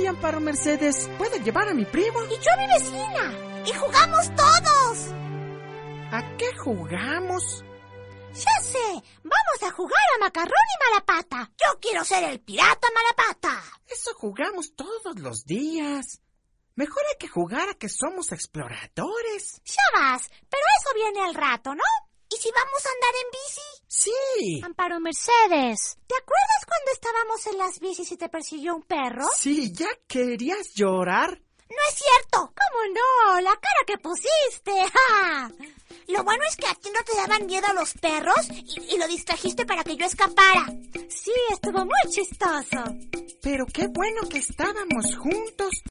Amparo Mercedes. ¿Puedo llevar a mi primo? Y yo a mi vecina. Y jugamos todos. ¿A qué jugamos? Ya sé, vamos a jugar a Macarrón y Malapata. Yo quiero ser el pirata Malapata. Eso jugamos todos los días. Mejor hay que jugar a que somos exploradores. Ya vas, pero eso viene al rato, ¿no? ¿Y si vamos a andar en bici? Sí. Amparo Mercedes, ¿te acuerdas cuando estábamos en las bicis y te persiguió un perro? Sí, ¿ya querías llorar? ¡No es cierto! ¿Cómo no? ¡La cara que pusiste! ¡Ja! Lo bueno es que a ti no te daban miedo los perros y lo distrajiste para que yo escapara. Sí, estuvo muy chistoso. Pero qué bueno que estábamos juntos.